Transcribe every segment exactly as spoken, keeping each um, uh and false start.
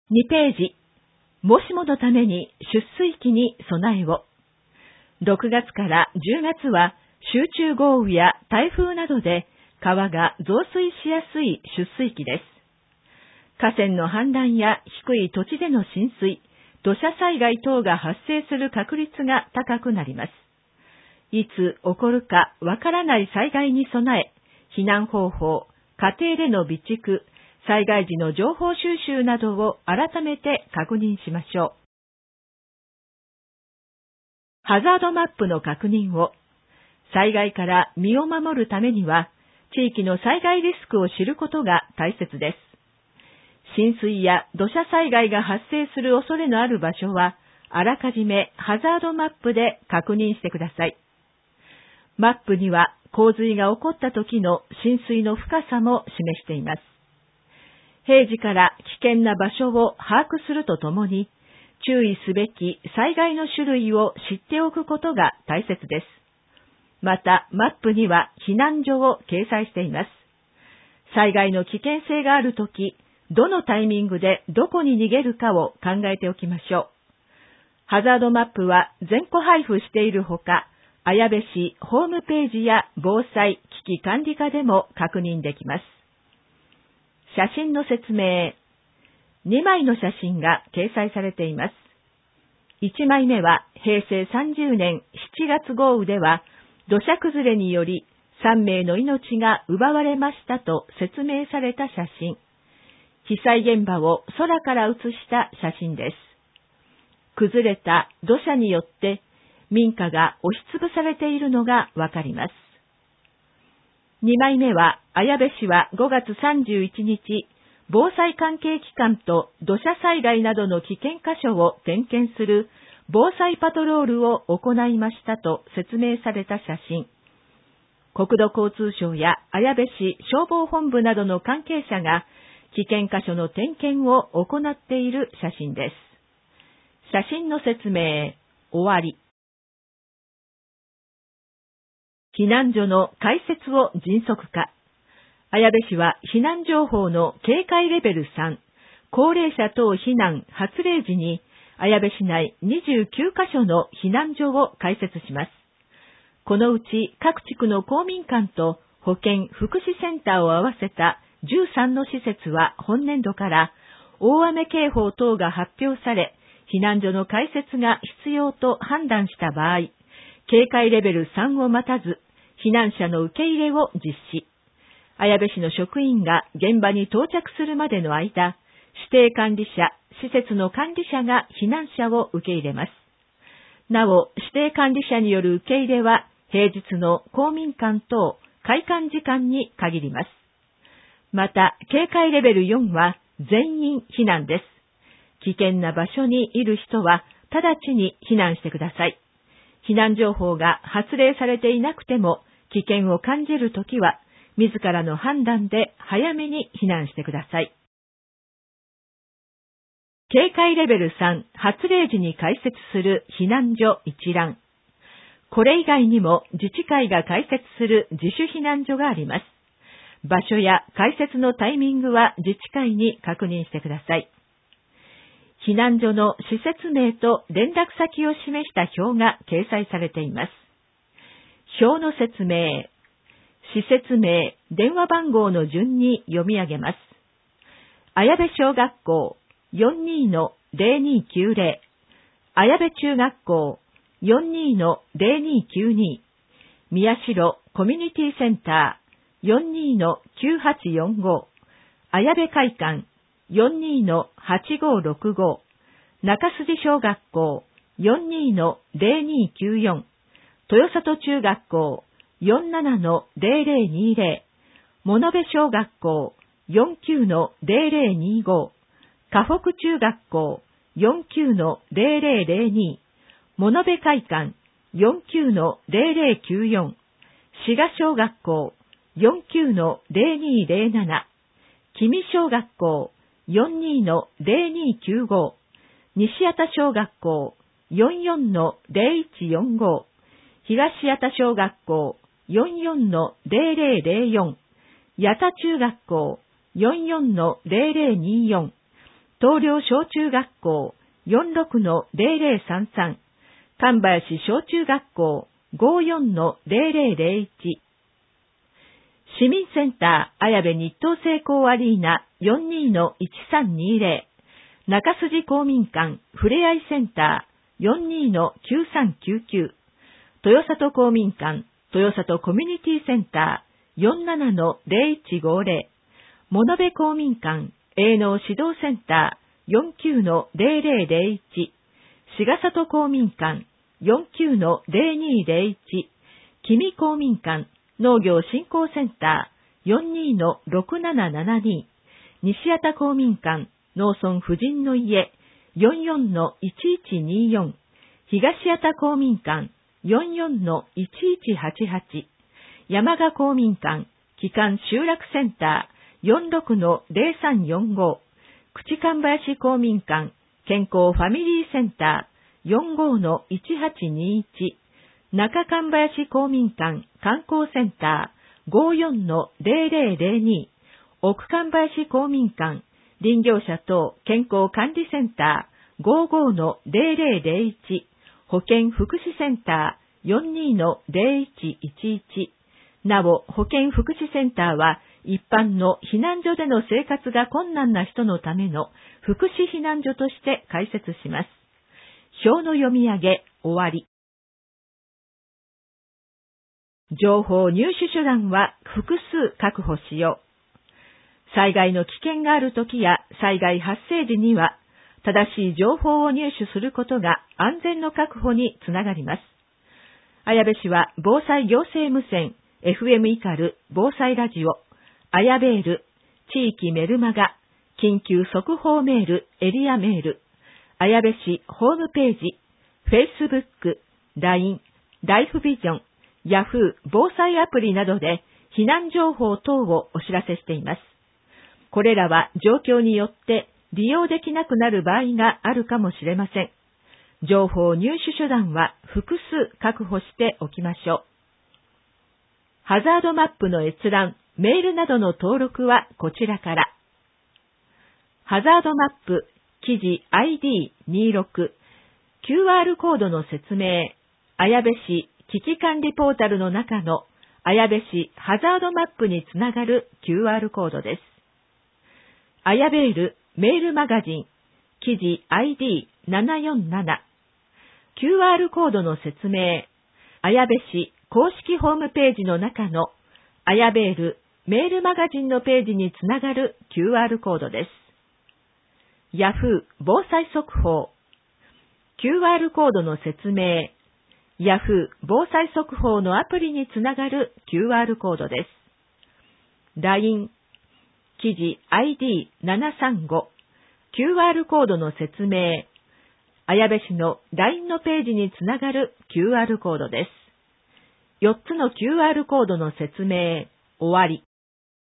にページ、もしものために出水期に備えを。ろくがつからじゅうがつは集中豪雨や台風などで川が増水しやすい出水期です。河川の氾濫や低い土地での浸水、土砂災害等が発生する確率が高くなります。いつ起こるかわからない災害に備え、避難方法、家庭での備蓄、災害時の情報収集などを改めて確認しましょう。ハザードマップの確認を。災害から身を守るためには、地域の災害リスクを知ることが大切です。浸水や土砂災害が発生する恐れのある場所は、あらかじめハザードマップで確認してください。マップには洪水が起こった時の浸水の深さも示しています。平時から危険な場所を把握するとともに、注意すべき災害の種類を知っておくことが大切です。また、マップには避難所を掲載しています。災害の危険性があるとき、どのタイミングでどこに逃げるかを考えておきましょう。ハザードマップは全個配布しているほか、綾部市ホームページや防災危機管理課でも確認できます。写真の説明。にまいの写真が掲載されています。いちまいめはへいせいさんじゅうねんしちがつ豪雨では土砂崩れによりさんめいの命が奪われましたと説明された写真。被災現場を空から写した写真です。崩れた土砂によって民家が押しつぶされているのがわかります。にまいめは、綾部市はごがつさんじゅういちにち、防災関係機関と土砂災害などの危険箇所を点検する防災パトロールを行いましたと説明された写真。国土交通省や綾部市消防本部などの関係者が危険箇所の点検を行っている写真です。写真の説明、終わり。避難所の開設を迅速化。綾部市は避難情報の警戒レベルさん、高齢者等避難発令時に、綾部市内にじゅうきゅうかしょの避難所を開設します。このうち各地区の公民館と保健福祉センターを合わせたじゅうさんの施設は本年度から大雨警報等が発表され、避難所の開設が必要と判断した場合、警戒レベルさんを待たず、避難者の受け入れを実施。綾部市の職員が現場に到着するまでの間、指定管理者、施設の管理者が避難者を受け入れます。なお、指定管理者による受け入れは、平日の公民館等開館時間に限ります。また、警戒レベルよんは全員避難です。危険な場所にいる人は、直ちに避難してください。避難情報が発令されていなくても、危険を感じるときは、自らの判断で早めに避難してください。警戒レベルさん、発令時に開設する避難所一覧。これ以外にも自治会が開設する自主避難所があります。場所や開設のタイミングは自治会に確認してください。避難所の施設名と連絡先を示した表が掲載されています。表の説明。施設名、電話番号の順に読み上げます。綾部小学校 よんにーのぜろにーきゅうぜろ、綾部中学校 よんにーのぜろにーきゅうに、宮代コミュニティセンター よんにーのきゅうはちよんご、綾部会館 よんにーのはちごろくご、中筋小学校 よんにーのぜろにーきゅうよん、豊里中学校 よんななのぜろぜろにぜろ、物部小学校 よんきゅうのぜろぜろにご、河北中学校 よんきゅうのぜろぜろぜろに、物部会館 よんきゅうのぜろぜろきゅうよん、滋賀小学校 よんきゅうのぜろにーぜろなな、君小学校 よんにーのぜろにーきゅうご、西谷田小学校 よんよんのぜろいちよんご、東谷田小学校 よんよんのぜろぜろぜろよん、谷田中学校 よんよんのぜろぜろにーよん、 東陵小中学校 よんじゅうろくのゼロゼロさんさん、神林小中学校 ごじゅうよんのゼロゼロゼロいち、市民センター綾部日東成功アリーナ よんじゅうにのいちさんにゼロ、中筋公民館ふれあいセンター よんじゅうにのきゅうさんきゅうきゅう、豊里公民館豊里コミュニティセンター よんじゅうななのゼロいちごゼロ、物部公民館営農指導センター よんじゅうきゅうのゼロゼロゼロいち、志賀里公民館 よんじゅうきゅうのゼロにゼロいち、君公民館農業振興センター よんじゅうにのろくななななに、西畑公民館農村婦人の家 よんじゅうよんのいちいちによん、東畑公民館 よんじゅうよんのいちいちはちはち、山賀公民館基幹集落センター よんじゅうろくのゼロさんよんご、口神林公民館健康ファミリーセンター よんじゅうごのいちはちにいち、中神林公民館観光センター ごじゅうよんのゼロゼロゼロに、奥神林公民館林業者等健康管理センター ごじゅうごのゼロゼロゼロいち、保健福祉センター よんじゅうにのゼロいちいちいち。なお、保健福祉センターは一般の避難所での生活が困難な人のための福祉避難所として開設します。表の読み上げ、終わり。情報入手手段は複数確保しよう。災害の危険があるときや災害発生時には、正しい情報を入手することが安全の確保につながります。綾部市は防災行政無線、エフエム イカル、防災ラジオ、あやべーる、地域メルマガ、緊急速報メール、エリアメール、綾部市ホームページ、Facebook、ライン、ライフビジョン、ヤフー防災アプリなどで避難情報等をお知らせしています。これらは状況によって利用できなくなる場合があるかもしれません。情報入手手段は複数確保しておきましょう。ハザードマップの閲覧、メールなどの登録はこちらから。ハザードマップ、記事 アイディーにじゅうろく、キューアール コードの説明、綾部市危機管理ポータルの中の綾部市ハザードマップにつながる キューアール コードです。あやべーるメールマガジン、記事 アイディーななよんなな、キューアール コードの説明、綾部市公式ホームページの中のあやべーるメールマガジンのページにつながる キューアール コードです。ヤフー防災速報、キューアール コードの説明、ヤフー防災速報のアプリにつながる キューアール コードです。ライン、記事 アイディーななさんご、キューアール コードの説明、綾部市の ライン のページにつながる キューアール コードです。よっつの キューアール コードの説明、終わり。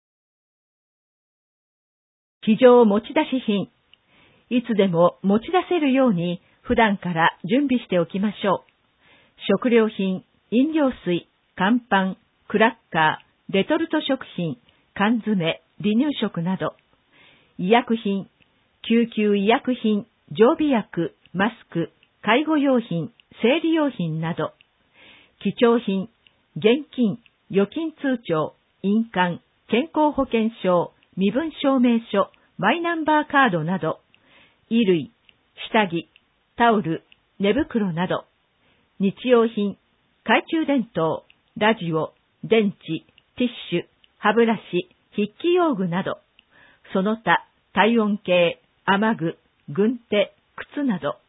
非常持ち出し品。いつでも持ち出せるように普段から準備しておきましょう。食料品、飲料水、乾パン、クラッカー、レトルト食品、缶詰、離乳食など、医薬品、救急医薬品、常備薬、マスク、介護用品、生理用品など、貴重品、現金、預金通帳、印鑑、健康保険証、身分証明書、マイナンバーカードなど、衣類、下着、タオル、寝袋など、日用品、懐中電灯、ラジオ、電池、ティッシュ、歯ブラシ、筆記用具など、その他、体温計、雨具、軍手、靴など。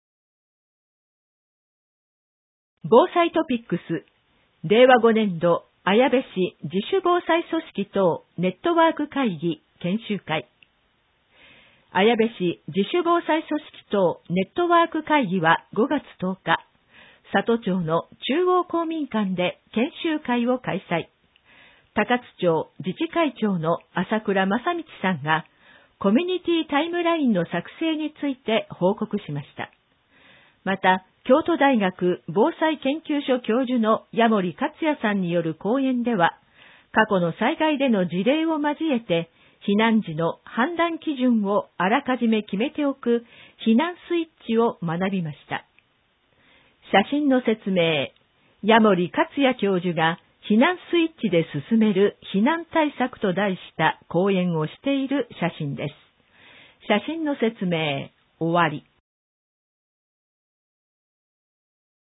防災トピックス、れいわごねんど、綾部市自主防災組織等ネットワーク会議研修会。綾部市自主防災組織等ネットワーク会議はごがつとおか、里町の中央公民館で研修会を開催。高津町自治会長の朝倉正道さんがコミュニティタイムラインの作成について報告しました。また、京都大学防災研究所教授の矢森克也さんによる講演では、過去の災害での事例を交えて、 避難時の判断基準をあらかじめ決めておく避難スイッチを学びました。写真の説明、矢守克也教授が避難スイッチで進める避難対策と題した講演をしている写真です。写真の説明、終わり。